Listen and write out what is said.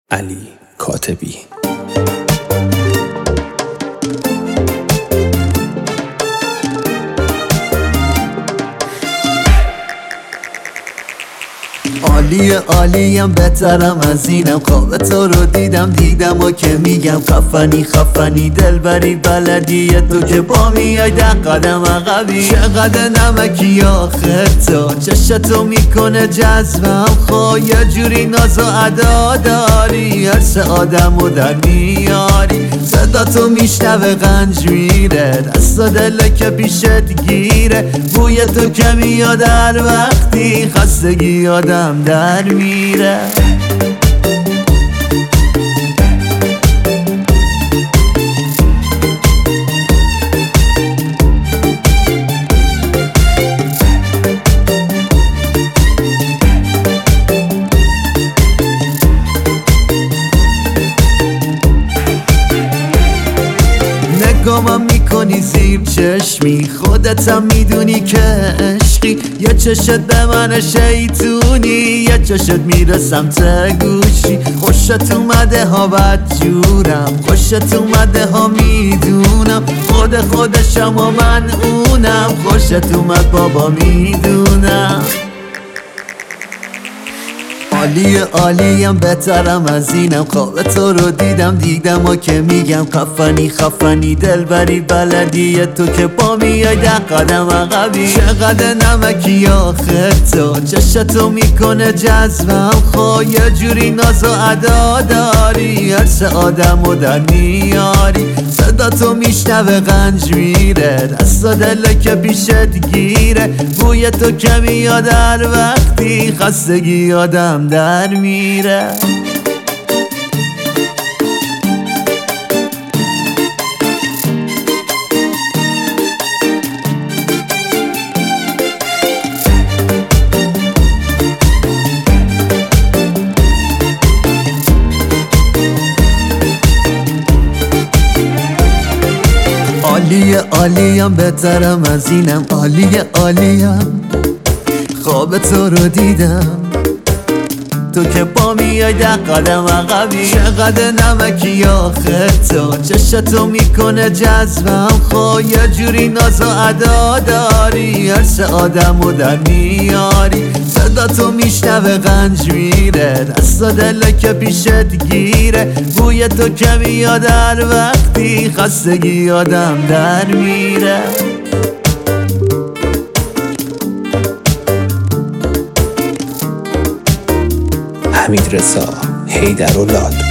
علی کاتبی. عالیم بهترم از اینم. خواب تو رو دیدم و که میگم خفنی دلبری بلدی تو که با میای ده قدم عقبی. چقدر نمکی آخر تو چشتو میکنه جذبم. خو یه جوری ناز و ادا داری هر سه آدمو در میاری. صدا تو میشنوه غنج میره دست و دل که پیشت گیره. بوی تو که میاد هر وقتی خستگی آدم در میره. نگامم میکنی زیر چشمی خودتم میدونی که عشقی. یه چشت به من شیطونی یه چشت میره سمت گوشی. خوشت اومده ها بدجورم خوشت اومده ها میدونم. خودشم و من اونم خوشت اومد بابا میدونم. عالیم بهترم از اینم. خواب تو رو دیدم و که میگم خفنی دلبری بلدی تو که با میای ده قدم عقبی. چقدر نمکی آخر تو چشتو میکنه جذبم. خو یه جوری ناز و ادا داری هر سه آدمو در میاری. صدا تو میشنوه غنج میره دست و دل که پیشت گیره. بوی تو که میاد هر وقتی خستگی آدم در میره. عالیم بهترم از اینم. عالیم خواب تو رو دیدم تو که با میای ده قدم عقبی. چقدر نمکی آخر تو چشتو میکنه جذبم. خو یه جوری ناز و ادا داری هر سه آدمو در میاری. صدا تو میشنوه غنج میره دست و دل که پیشت گیره. بوی تو که میاد هر وقتی خستگی آدم در میره. حمیدرضا حیدرالله